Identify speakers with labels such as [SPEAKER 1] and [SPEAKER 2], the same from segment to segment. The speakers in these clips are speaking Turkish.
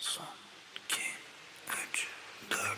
[SPEAKER 1] Son 2, 3, 4.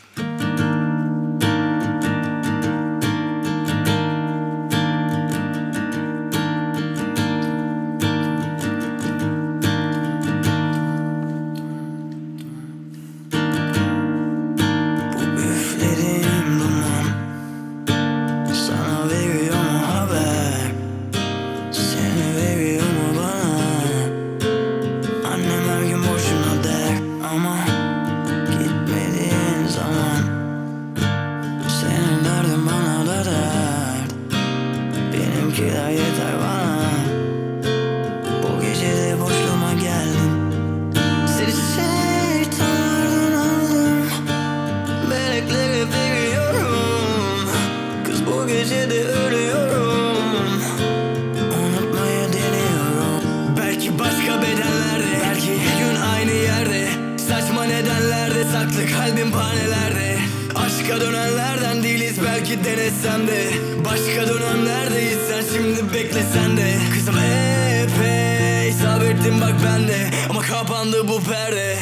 [SPEAKER 2] Benimkiler yeter bana. Bu gece de boşluğuma geldin. Seni şeytanlardan aldım. Meleklere veriyorum. Kız bu gece de ölüyorum. Unutmaya deniyorum. Belki başka bedenlerde, belki gün aynı yerde. Saçma nedenlerde, saklı kalbim panelerde. Aşka dönenlerden değiliz, belki denesem de. Başka dönemlerdeyiz, sen şimdi beklesen de. Kızım epey sabrettim bak ben de. Ama kapandı bu perde.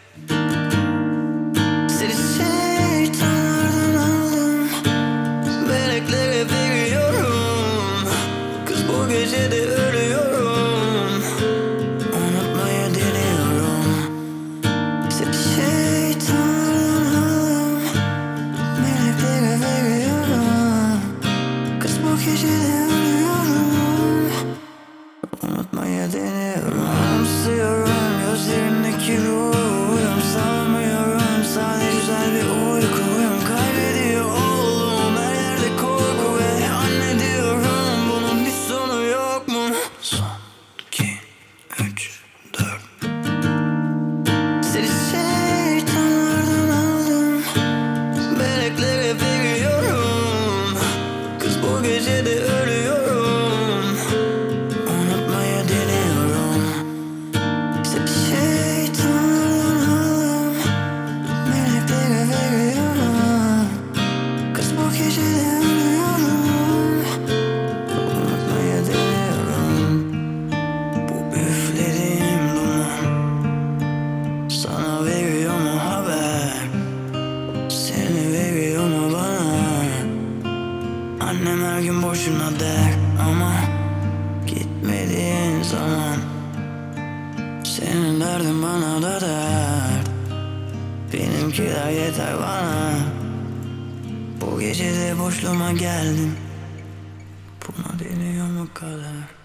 [SPEAKER 2] Seni şeytanlardan aldım. Meleklere veriyorum. Kız bu gece de ölüyorum. Unutmaya deniyorum. Seni şeytanlardan aldım. Meleklere veriyorum. Kız bu gece de ölüyorum. Unutmaya deniyorum. Anımsıyorum gözlerindeki ruhum. Sanmıyorum sadece güzel bir uykuyum. Kaybediyor oğlum her yerde korku ve anne diyorum. Bunun bir sonu yok mu?
[SPEAKER 1] Son 2, 3, 4.
[SPEAKER 2] Seni şeytanlardan aldım. Meleklere veriyorum. Kız bu gece de ölüyorum. Unutmaya deniyorum. Seni şeytanlardan aldım. Meleklere veriyorum. Kız bu gece de ölüyorum. Unutmaya deniyorum. Bu üflediğim duman sana veriyor mu haber? Seni veriyor mu bana? Annem her gün boşuna der ama gitmediğin zaman senin derdin bana da dert. Benimkiler yeter bana. Bu gece de boşluğuma geldin. Buna deniyor mu kadar?